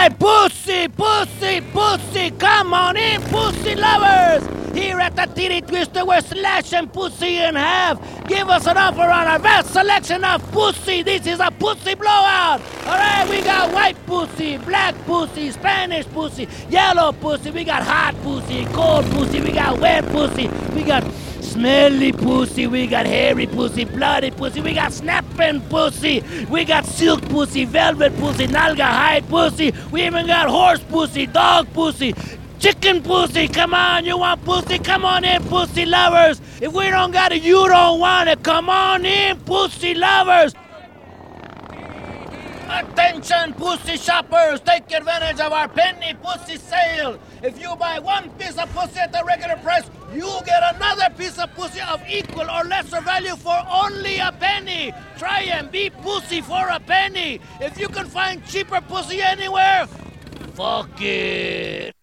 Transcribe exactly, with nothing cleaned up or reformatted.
right, pussy, pussy, pussy, come on in, pussy lovers. Here at the Titty Twister, we're slashing pussy in half. Give us an offer on our vast selection of pussy. This is a pussy blowout. All right, we got white pussy, black pussy, Spanish pussy, yellow pussy. We got hot pussy, cold pussy. We got wet pussy. We got smelly pussy. We got hairy pussy, bloody pussy. We got snapping pussy. We got silk pussy, velvet pussy, nalga hide pussy. We even got horse pussy, dog pussy, chicken pussy. Come on, you want pussy? Come on in, pussy lovers. If we don't got it, you don't want it. Come on in, pussy lovers. Attention, pussy shoppers. Take advantage of our penny pussy sale. If you buy one piece of pussy at the regular price, you get another piece of pussy of equal or lesser value for only a penny. Try and be pussy for a penny. If you can find cheaper pussy anywhere, fuck it.